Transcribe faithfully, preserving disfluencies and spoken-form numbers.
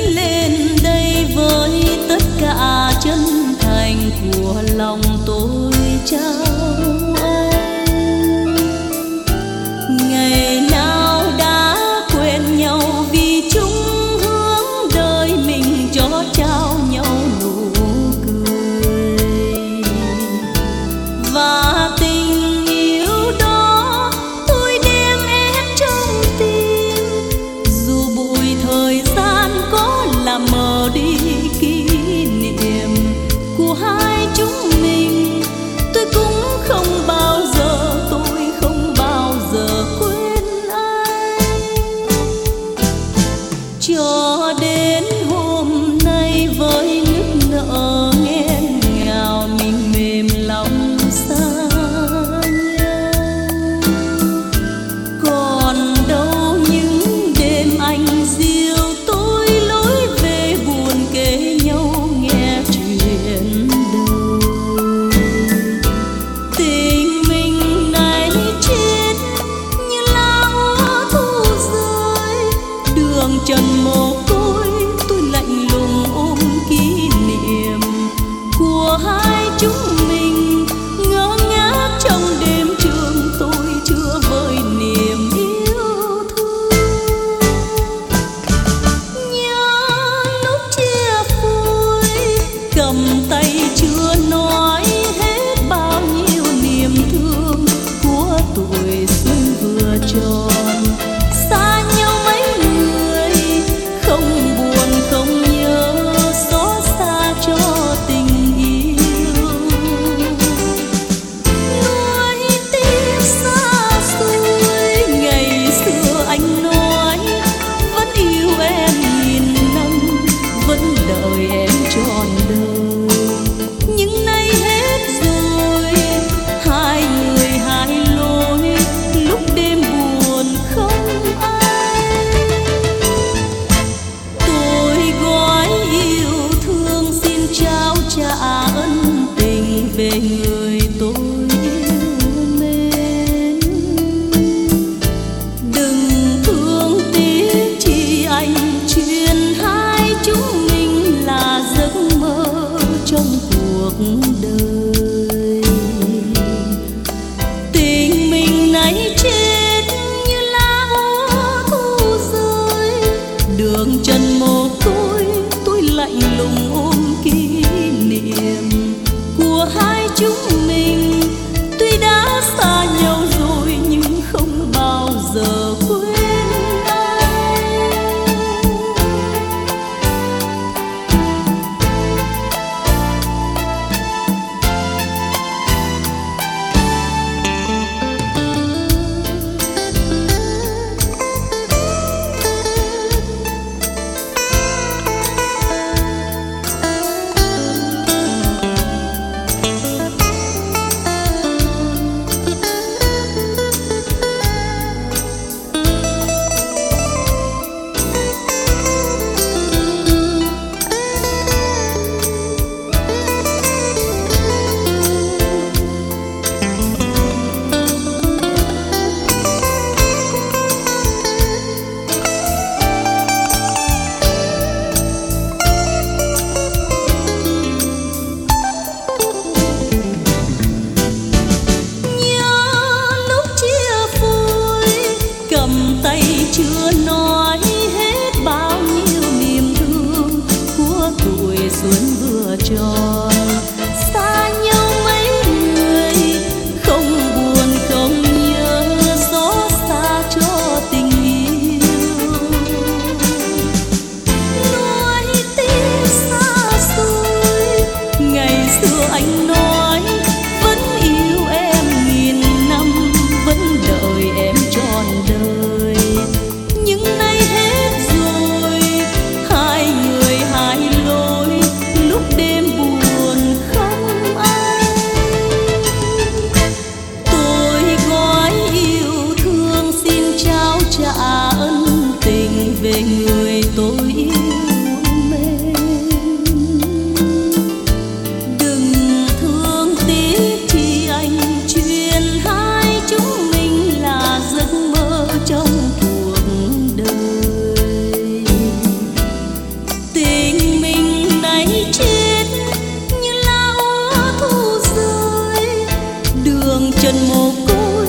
lên đây với tất cả chân thành của lòng tôi trao anh. Ngày nào đã quên nhau vì chung hướng đời mình cho trao nhau nụ cười. Và tình yêu đó tôi đem ép trong tim, dù bụi thời gian có làm mờ đi kỷ niệm của hai chúng mình. Tôi cũng không bao giờ, tôi không bao giờ quên anh. Cho đến hôm nay với nước nợ nghẹn ngào mình mềm lòng xa nhau. Còn đâu những đêm anh dìu tôi lối về buồn kể nhau nghe chuyện đời. Tình mình này chết như lá úa thu rơi, đường trần mồ côi tôi lạnh lùng ôm kỷ niệm của hai chúng mình. Ngơ ngác trong đêm trường tôi chưa vơi niềm yêu thương. Nhớ lúc chia phôi cầm tay chưa nói hết bao nhiêu niềm thương của tuổi xuân vừa tròn. Xa nhau mấy người không buồn không nhớ, xót xa cho tình yêu. Nuối tiếc xa xôi ngày xưa anh nói vẫn yêu em nghìn năm, vẫn đợi em trọn đời. Nhưng nay hết rồi, hai người hai lối, lúc đêm buồn không ai. Tôi gói yêu thương xin trao trả ân tình về người tôi yêu mến. Đừng thương tiếc chi anh, chuyện hai chúng mình là giấc mơ trong cuộc đời. Tình mình này chết như lá úa thu rơi, đường trần mồ côi tôi lạnh lùng ôm kỷ niệm của hai chúng mình. Tuy đã xa nhau rồi nhưng không bao giờ quên anh. Chưa nói hết bao nhiêu niềm thương của tuổi xuân vừa tròn. Xa nhau mấy người không buồn không nhớ, xót xa cho tình yêu. Nuối tiếc xa xôi ngày xưa anh nói vẫn yêu em nghìn năm, vẫn đợi em trọn đời. Nhưng đường trần mồ côi